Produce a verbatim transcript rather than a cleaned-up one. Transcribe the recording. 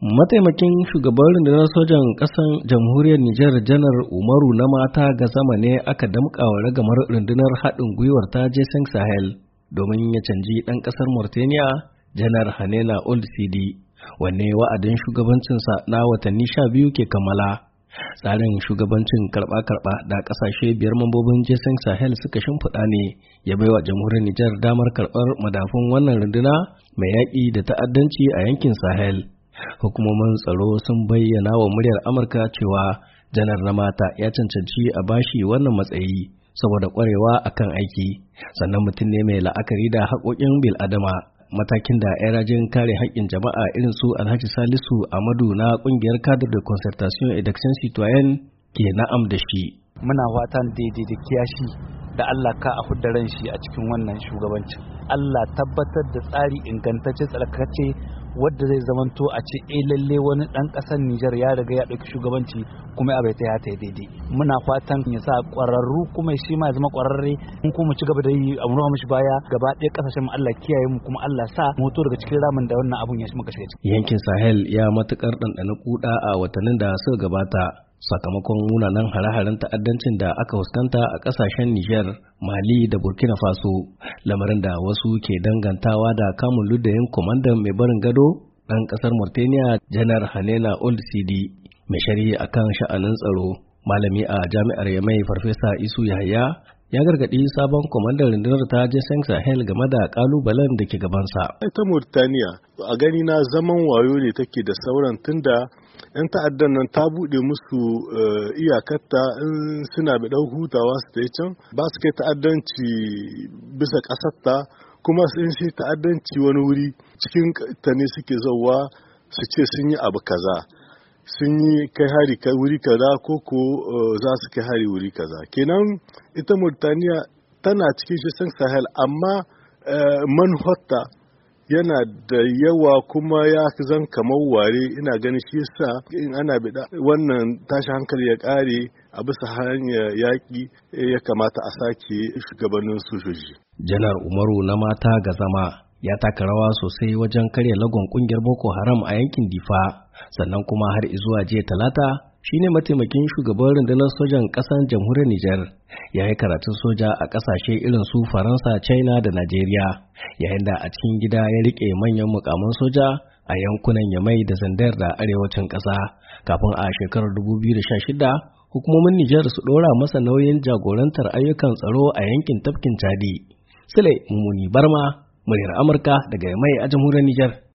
Mataimakin shugaban rundunar sojan ƙasar jamhuriyar Nijar Janar Umaru na mata ga zama ne aka damƙawa ragamar rundunar haɗin gwiwar ta G cinq Sahel domin ya canji ɗan ƙasar Mauritania Janar Hanena Ould Sidi, wanne wa'adin shugabancinsa na watanni sha biyu ke kammala. Tsarin shugabancin karɓa-karɓa da ƙasashe biyar mambobin G cinq Sahel suka shimfiɗa ne ya baiwa jamhuriyar Nijar damar karɓar madafun wannan runduna mai yaƙi da ta'addanci a yankin Sahel. Hukumomin tsaro sun bayyana wa muryar Amurka cewa janar na mata ya cancanci a bashi wannan matsayi saboda ƙwarewa akan aiki, sannan mutum ne mai la'akari da haƙoƙin bil'adama, matakin da 'yan rajin kare haƙƙin jama'a irin su Alhaji Salisu Amadu na ƙungiyar Cadre de Concertation et d'Action Citoyenne ke na'am da shi. Muna fatan daidai da kiyashi da Allah ka a hudda ran shi a cikin wannan shugabancin. Allah tabbatar da tsari ingantacce tsarkace wadda zai zamanto a ce eh lalle wani dan kasar Nijar ya riga ya dauki shugabanci kuma ya bai ta ya daidai. Muna fatan ya sa kwararru kuma shi ma ya zama kwararre mun kuma ci gaba da yi a murwa mishi baya gaba ɗaya kasashen mu Allah kiyaye mu kuma Allah sa mu to daga cikin ramin da wannan abun ya muka shiga ciki. Yankin Sahel ya matukar dandana kuda a watannin da suka gabata sakamakon munanan hare-haren ta'addancin da aka fuskanta a ƙasashen Nijar, Mali da Burkina Faso, lamarin da wasu ke dangantawa da kamun ludayin kwamandan mai barin gado ɗan ƙasar Mauritania Janar Hanena Ould Sidi, mai shari'a akan sha'anin tsaro, malami a jami'ar Yamai Farfesa Isu Yahaya ya gargaɗi sabon kwamandan rundunar ta G cinq Sahel game da ƙalubalen da ke gabansa. Ita Mauritania a gani na zaman wayo ne take da sauran tunda 'yan ta'addan nan ta buɗe musu iyakarta in suna bi ɗau hutawa su ta can ba su kai ta'addanci bisa ƙasarta, kuma in shi ta'addanci wani wuri cikin ta ne suke zauwa su ce sun yi abu kaza, sun yi kai hari wuri kaza ko ko za su kai hari wuri kaza. Kenan ita Mauritania tana cikin G cinq Sahel amma manhatta yana da yawa kuma ya zan kamar ware. Ina ganin shi yasa in ana bida wannan tashi hankali ya kare a bisa hanyar yaƙi ya kamata a sake shugabannin sojoji. Janar Umaru na mata ga zama ya taka rawa sosai wajen karya lagon kungiyar Boko Haram a yankin Difa, sannan kuma har zuwa jiya Talata shine mataimakin shugaban rundunar sojan ƙasar jamhuriyar Nijar. Ya yi karatun soja a ƙasashe irin su Faransa, China da Najeriya, yayin da a cikin gida ya riƙe manyan mukaman soja a yankunan Yamai da Zandar da arewacin ƙasa, kafin a shekarar dubu biyu da sha shida hukumomin Nijar su ɗora masa nauyin jagorantar ayyukan tsaro a yankin tafkin Chadi. Sule Mummuni Barma, muryar Amurka daga Yamai a jamhuriyar Nijar.